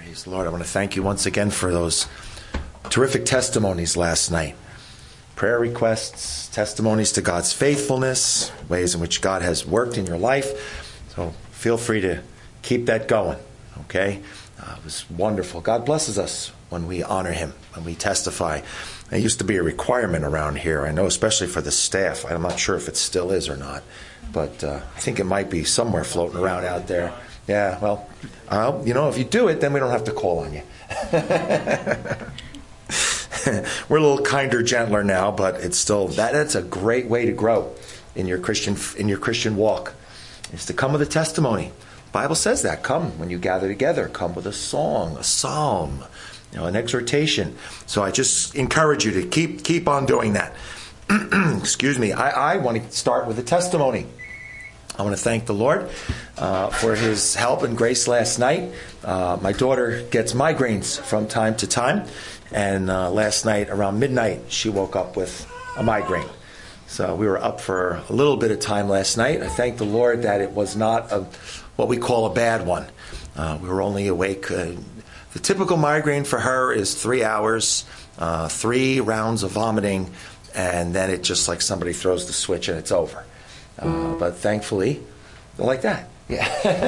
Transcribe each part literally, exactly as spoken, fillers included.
Praise the Lord. I want to thank you once again for those terrific testimonies last night. Prayer requests, testimonies to God's faithfulness, ways in which God has worked in your life. So feel free to keep that going, okay? Uh, it was wonderful. God blesses us when we honor him, when we testify. It used to be a requirement around here. I know, especially for the staff. I'm not sure if it still is or not, but uh, I think it might be somewhere floating around out there. Yeah, well, uh, you know, if you do it, then we don't have to call on you. We're a little kinder, gentler now, but it's still that. That's a great way to grow in your Christian in your Christian walk. Is to come with a testimony. The Bible says that. Come when you gather together. Come with a song, a psalm, you know, an exhortation. So I just encourage you to keep keep on doing that. Excuse me. I, I want to start with a testimony. I want to thank the Lord uh, for his help and grace last night. Uh, my daughter gets migraines from time to time. And uh, last night around midnight, she woke up with a migraine. So we were up for a little bit of time last night. I thank the Lord that it was not a, what we call a bad one. Uh, we were only awake. Uh, the typical migraine for her is three hours, uh, three rounds of vomiting, and then it just like somebody throws the switch and it's over. Uh, but thankfully, they're like that. Yeah.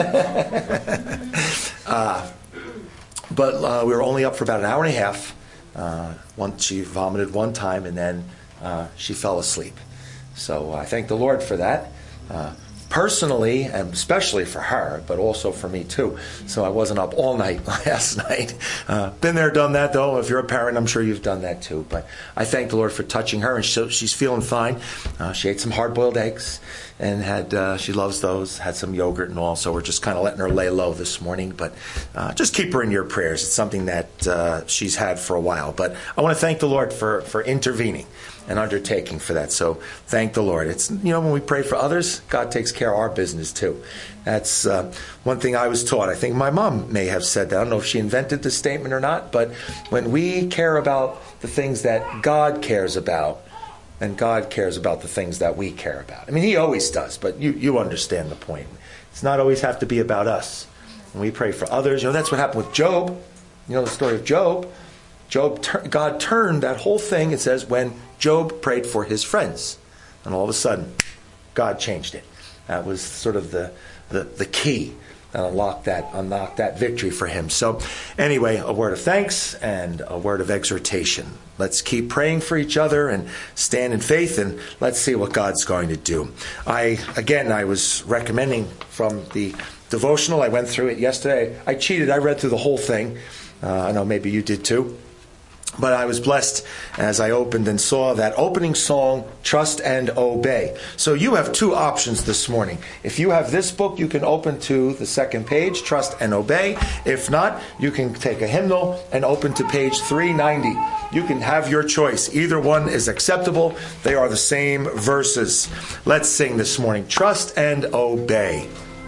uh, but uh, we were only up for about an hour and a half. Uh, once she vomited one time, and then uh, she fell asleep. So I thank the Lord for that. Uh, personally, and especially for her, but also for me too. So I wasn't up all night last night. Uh, been there, done that, though. If you're a parent, I'm sure you've done that too. But I thank the Lord for touching her, and so she's feeling fine. Uh, she ate some hard-boiled eggs, and had uh, she loves those. Had some yogurt and all. So we're just kind of letting her lay low this morning. But uh, just keep her in your prayers. It's something that uh, she's had for a while. But I want to thank the Lord for for intervening and undertaking for that. So thank the Lord. It's, you know, when we pray for others, God takes care of our business too. That's uh, one thing I was taught. I think my mom may have said that. I don't know if she invented this statement or not, but when we care about the things that God cares about, then God cares about the things that we care about. I mean, he always does, but you, you understand the point. It's not always have to be about us. When we pray for others, you know, that's what happened with Job. You know the story of Job. Job, God turned that whole thing, it says, when Job prayed for his friends. And all of a sudden, God changed it. That was sort of the the, the key that unlocked that, unlocked that victory for him. So anyway, a word of thanks and a word of exhortation. Let's keep praying for each other and stand in faith, and let's see what God's going to do. I, again, I was recommending from the devotional. I went through it yesterday. I cheated. I read through the whole thing. Uh, I know maybe you did too. But I was blessed as I opened and saw that opening song, Trust and Obey. So you have two options this morning. If you have this book, you can open to the second page, Trust and Obey. If not, you can take a hymnal and open to page three ninety. You can have your choice. Either one is acceptable. They are the same verses. Let's sing this morning, Trust and Obey.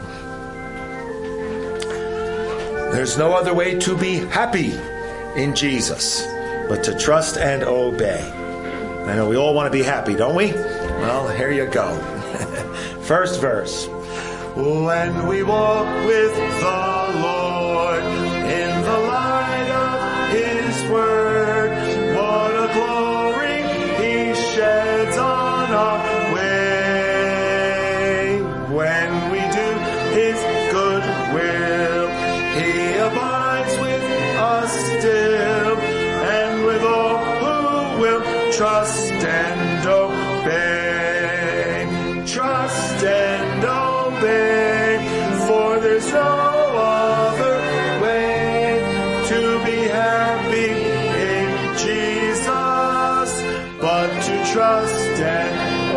There's no other way to be happy in Jesus but to trust and obey. I know we all want to be happy, don't we? Well, here you go. First verse. When we walk with the Lord in the light of his word, what a glory he sheds on our way. When we do his good will, he abides with us still. With all who will trust and obey, trust and obey, for there's no other way to be happy in Jesus, but to trust and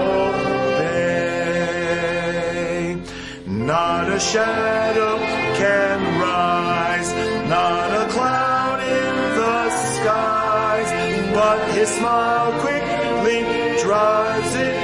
obey. Not a shadow can rise, not a cloud in the sky, but his smile quickly drives it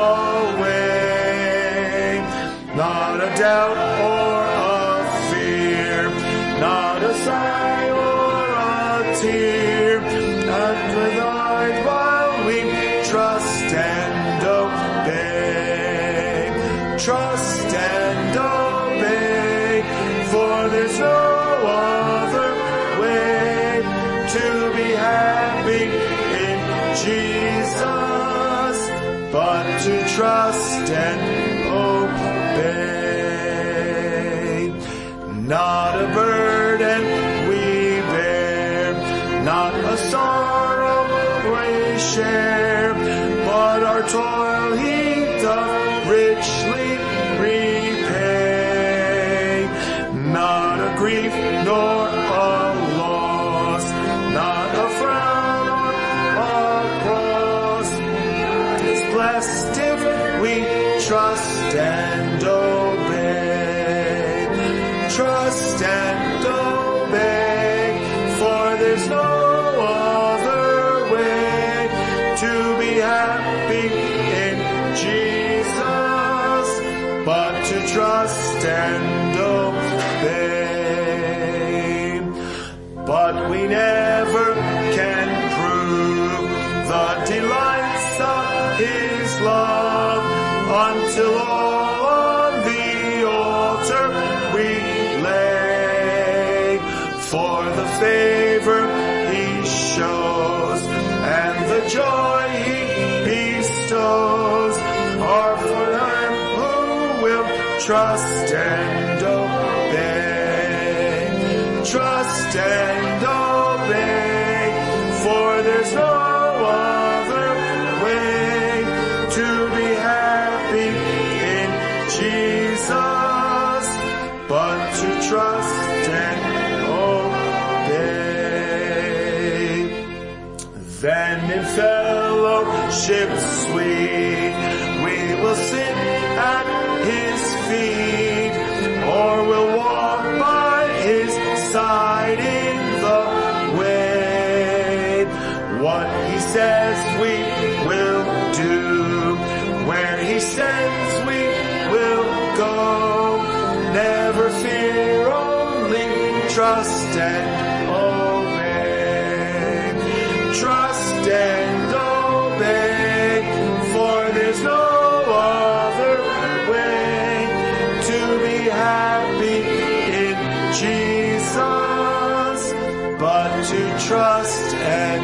away. Not a doubt or a fear, not a sigh or a tear, not without while we trust and obey. Trust and obey, for there's no other but to trust and obey. Not a burden we bear, not a sorrow we share, but our toil he doth richly repay. Not a grief nor a loss, not a frown or a cross. It's blessed if we trust and obey. Trust and obey, for there's no other way to be happy in Jesus, but to trust and obey. But we never can prove the delights of his love until all on the altar we lay. For the favor he shows and the joy he bestows are for them who will trust and obey. Trust and obey, for there's no other way to be happy in Jesus, but to trust and obey. Then in fellowship sweet we will sit at his feet, or we'll walk by his side in the way. What he says we will do, where he sends we will go. Never fear, only trust and obey. Trust and obey, for there's no other way to be happy in Jesus, but to trust and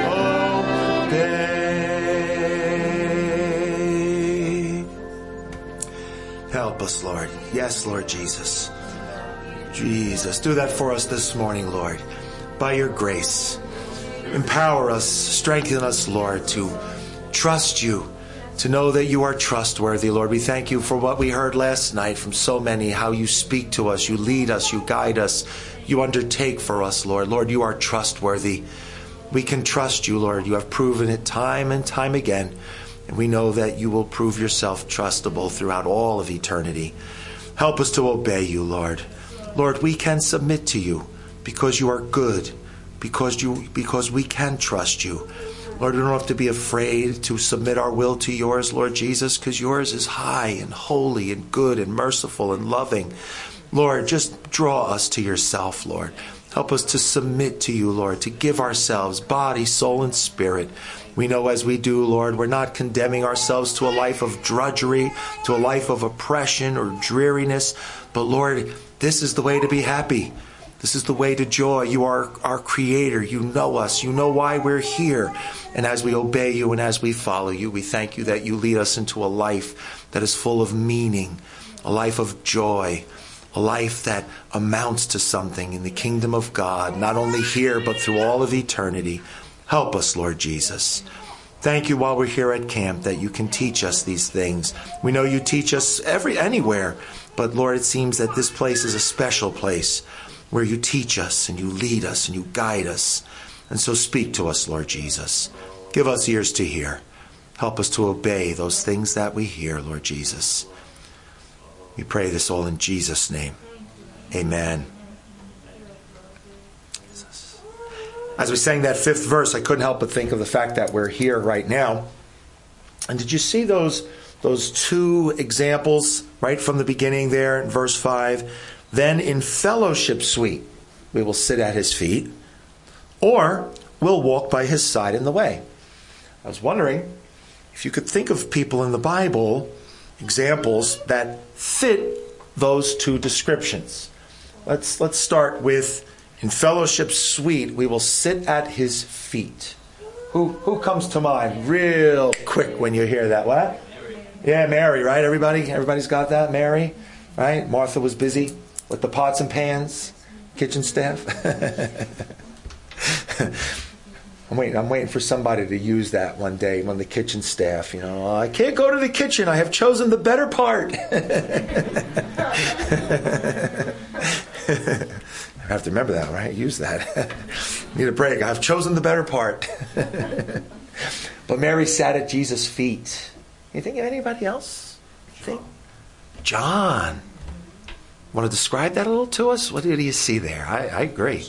obey. Help us, Lord. Yes, Lord Jesus. Jesus, do that for us this morning, Lord. By your grace, empower us, strengthen us, Lord, to trust you, to know that you are trustworthy, Lord. We thank you for what we heard last night from so many, how you speak to us, you lead us, you guide us, you undertake for us, Lord. Lord, you are trustworthy. We can trust you, Lord. You have proven it time and time again, and we know that you will prove yourself trustable throughout all of eternity. Help us to obey you, Lord. Lord, we can submit to you because you are good, because you because we can trust you. Lord, we don't have to be afraid to submit our will to yours, Lord Jesus, because yours is high and holy and good and merciful and loving. Lord, just draw us to yourself, Lord. Help us to submit to you, Lord, to give ourselves, body, soul, and spirit. We know as we do, Lord, we're not condemning ourselves to a life of drudgery, to a life of oppression or dreariness. But Lord, this is the way to be happy. This is the way to joy. You are our creator. You know us. You know why we're here. And as we obey you and as we follow you, we thank you that you lead us into a life that is full of meaning, a life of joy, a life that amounts to something in the kingdom of God, not only here, but through all of eternity. Help us, Lord Jesus. Thank you while we're here at camp that you can teach us these things. We know you teach us every anywhere, but Lord, it seems that this place is a special place where you teach us and you lead us and you guide us. And so speak to us, Lord Jesus. Give us ears to hear. Help us to obey those things that we hear, Lord Jesus. We pray this all in Jesus' name. Amen. As we sang that fifth verse, I couldn't help but think of the fact that we're here right now. And did you see those, those two examples right from the beginning there in verse five? Then in fellowship suite, we will sit at his feet, or we'll walk by his side in the way. I was wondering if you could think of people in the Bible, examples that fit those two descriptions. Let's, let's start with, in fellowship suite, we will sit at his feet. Who who comes to mind real quick when you hear that? What? Yeah, Mary, right? Everybody, everybody's got that? Mary, right? Martha was busy with the pots and pans, kitchen staff. I'm waiting. I'm waiting for somebody to use that one day. One of the kitchen staff, you know, I can't go to the kitchen. I have chosen the better part. I have to remember that, right? Use that. Need a break. I've chosen the better part. But Mary sat at Jesus' feet. You think of anybody else? Think? John. Want to describe that a little to us? What do you see there? I, I agree.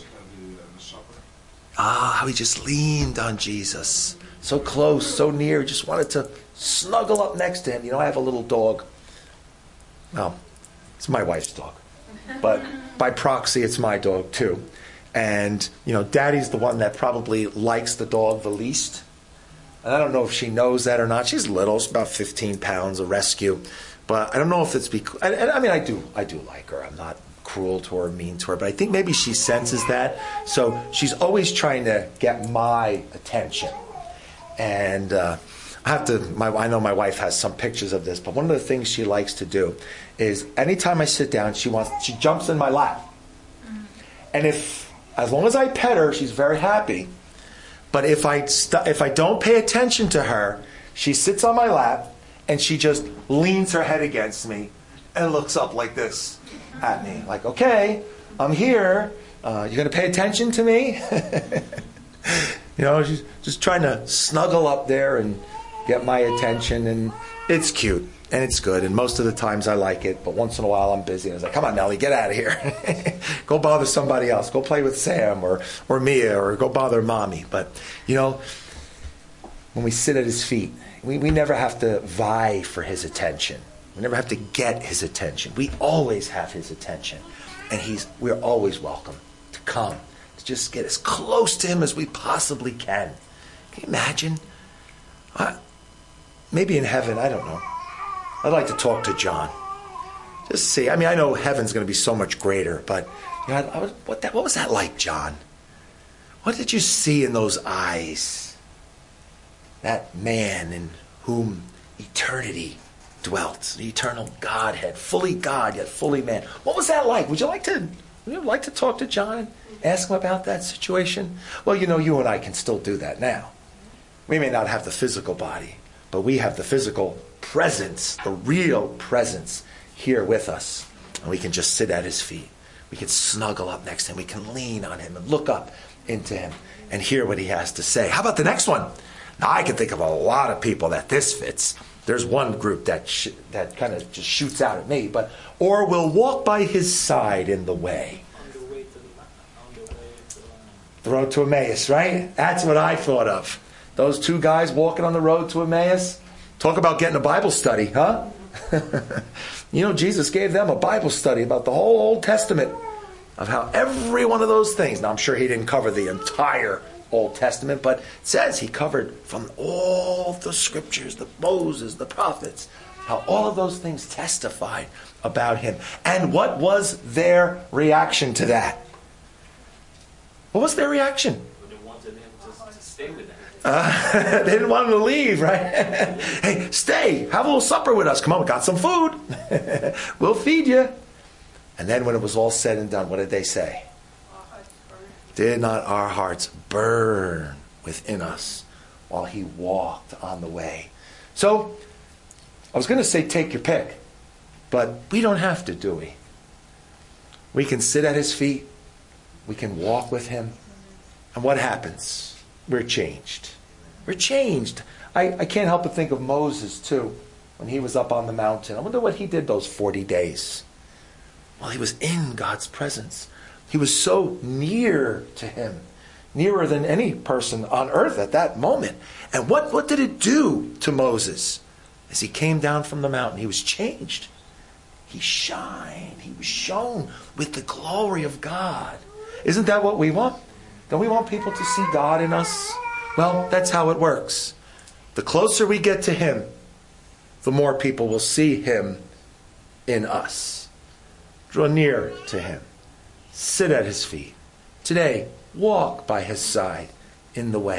Ah, how he just leaned on Jesus. So close, so near. He just wanted to snuggle up next to him. You know, I have a little dog. Well, it's my wife's dog. But by proxy, it's my dog too. And, you know, Daddy's the one that probably likes the dog the least. And I don't know if she knows that or not. She's little. She's about fifteen pounds, a rescue. But I don't know if it's because... I, I mean, I do, I do like her. I'm not cruel to her, mean to her. But I think maybe she senses that. So she's always trying to get my attention. And uh, I have to... My, I know my wife has some pictures of this. But one of the things she likes to do is anytime I sit down, she wants... She jumps in my lap. And if... As long as I pet her, she's very happy. But if I st- if I don't pay attention to her, she sits on my lap and she just leans her head against me and looks up like this at me. Like, okay, I'm here. Uh, you're going to pay attention to me? You know, she's just trying to snuggle up there and get my attention. And it's cute and it's good. And most of the times I like it. But once in a while I'm busy. And I was like, come on, Nellie, get out of here. Go bother somebody else. Go play with Sam or, or Mia or go bother Mommy. But, you know, when we sit at his feet, we, we never have to vie for his attention. We never have to get his attention. We always have his attention. And he's we're always welcome to come, to just get as close to him as we possibly can. Can you imagine? I, maybe in heaven, I don't know. I'd like to talk to John. Just see. I mean, I know heaven's going to be so much greater, but you know, I, I, what, that, what was that like, John? What did you see in those eyes? That man in whom eternity dwelt, the eternal Godhead, fully God yet fully man. What was that like? Would you like to? Would you like to talk to John and ask him about that situation? Well, you know, you and I can still do that now. We may not have the physical body, but we have the physical presence, the real presence here with us. And we can just sit at his feet. We can snuggle up next to him. We can lean on him and look up into him and hear what he has to say. How about the next one? Now, I can think of a lot of people that this fits. There's one group that sh- that kind of just shoots out at me. But or will walk by his side in the way. The road to Emmaus, right? That's what I thought of. Those two guys walking on the road to Emmaus. Talk about getting a Bible study, huh? You know, Jesus gave them a Bible study about the whole Old Testament, of how every one of those things. Now, I'm sure he didn't cover the entire Old Testament, but it says he covered from all the scriptures, the Moses, the prophets, how all of those things testified about him. And what was their reaction to that? What was their reaction? They wanted him to, to stay with them. Uh, they didn't want him to leave, right? Hey, stay, have a little supper with us. Come on, we got some food. We'll feed you. And then when it was all said and done, what did they say? Did not our hearts burn within us while he walked on the way? So, I was going to say take your pick, but we don't have to, do we? We can sit at his feet. We can walk with him. And what happens? We're changed. We're changed. I, I can't help but think of Moses, too, when he was up on the mountain. I wonder what he did those forty days. Well, he was in God's presence. He was so near to him, nearer than any person on earth at that moment. And what, what did it do to Moses? As he came down from the mountain, he was changed. He shined. He was shone with the glory of God. Isn't that what we want? Don't we want people to see God in us? Well, that's how it works. The closer we get to him, the more people will see him in us. Draw near to him. Sit at his feet. Today, walk by his side in the way.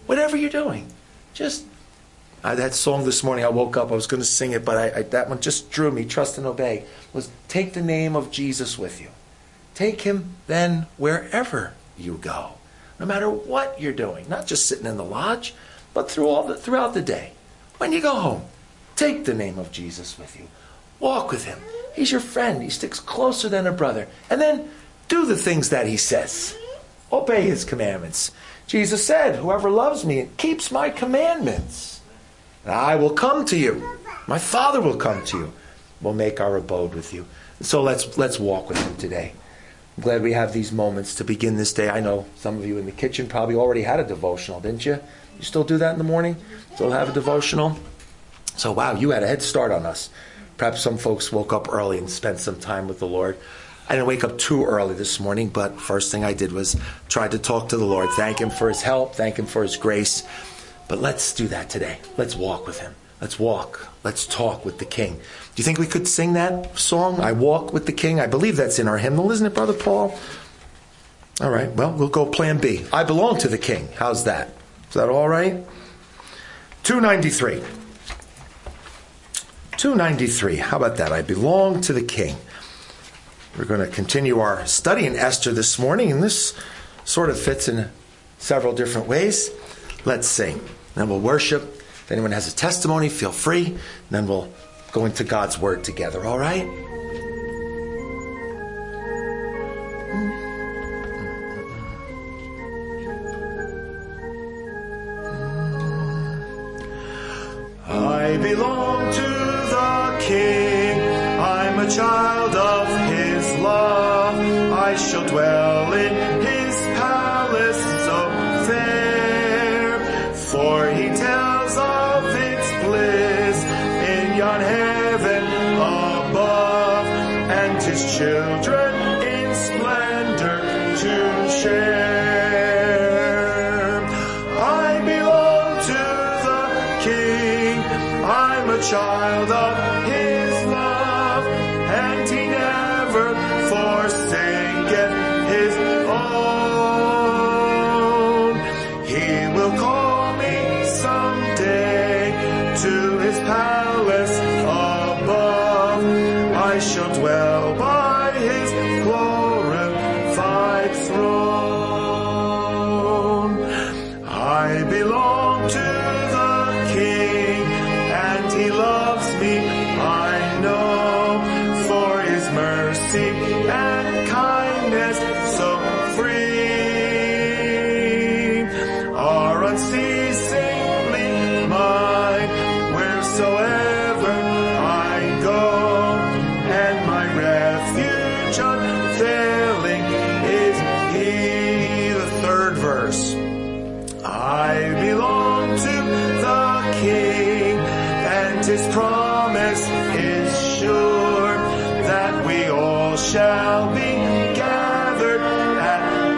Whatever you're doing, just, I, that song this morning, I woke up, I was going to sing it, but I, I, that one just drew me, trust and obey, was take the name of Jesus with you. Take him then wherever you go, no matter what you're doing, not just sitting in the lodge, but through all the, throughout the day. When you go home, take the name of Jesus with you. Walk with him. He's your friend. He sticks closer than a brother. And then do the things that he says. Obey his commandments. Jesus said, whoever loves me and keeps my commandments, and I will come to you. My Father will come to you. We'll make our abode with you. So let's let's walk with him today. I'm glad we have these moments to begin this day. I know some of you in the kitchen probably already had a devotional, didn't you? You still do that in the morning? Still have a devotional? So wow, you had a head start on us. Perhaps some folks woke up early and spent some time with the Lord. I didn't wake up too early this morning, but first thing I did was try to talk to the Lord, thank him for his help, thank him for his grace. But let's do that today. Let's walk with him. Let's walk. Let's talk with the King. Do you think we could sing that song, I Walk with the King? I believe that's in our hymnal, isn't it, Brother Paul? All right, well, we'll go plan B. I belong to the King. How's that? Is that all right? two ninety-three. two ninety-three. How about that? I belong to the King. We're going to continue our study in Esther this morning, and this sort of fits in several different ways. Let's sing. Then we'll worship. If anyone has a testimony, feel free. And then we'll go into God's Word together, all right? I belong to the King. I'm a child of his love. I shall dwell in his palace so fair. For he tells of its bliss in yon heaven above, and his children in splendor to share. I belong to the King. I'm a child of his love, and he never forsaketh his own. He will call me someday to his palace above. I shall dwell by his glorified throne. I belong to the King, and he loves me, I know, for his mercy and kindness so free are unceasingly mine wheresoever I go, and my refuge unfailing is he. The third verse. I belong to the King, and his promise is sure that we all shall be gathered at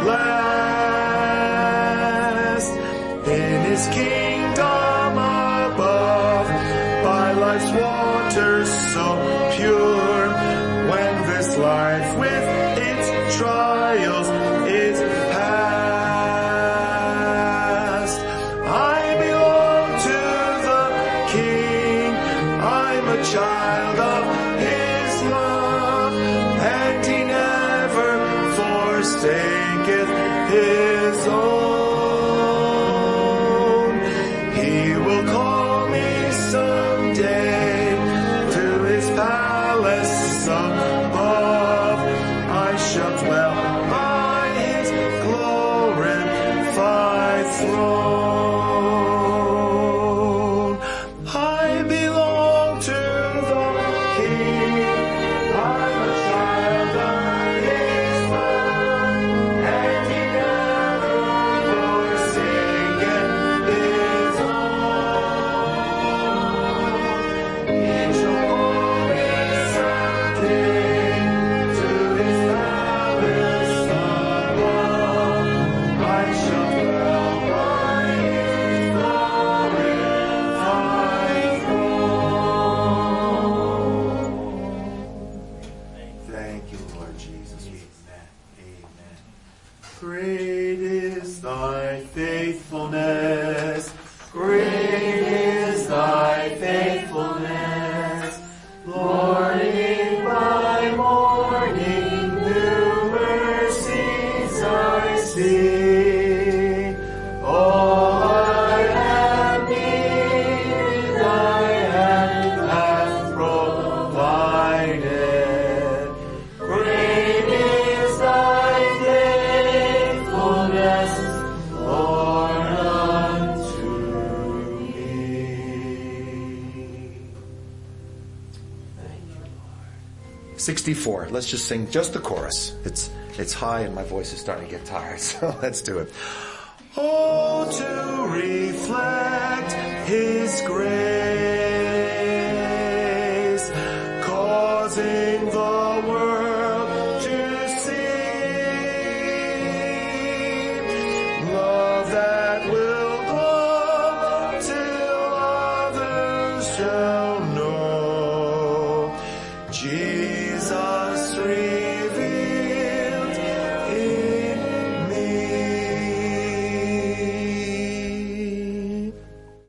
last in his kingdom above, by life's waters so pure, when this life with its trials is past. I belong to the King. I'm a child of his love, and he never forsaketh his own. He will call me someday to his palace above. thy faithfulness. Great is thy faithfulness. Morning by morning, new mercies I see. All I have needed, thy hand hath provided. Great is thy faithfulness, Lord, unto me. Thank you, Lord. sixty-four. Let's just sing just the chorus. It's it's high and my voice is starting to get tired, so let's do it. Oh, to reflect His grace, causing the world to see love that will glow till others shall know Jesus reigns.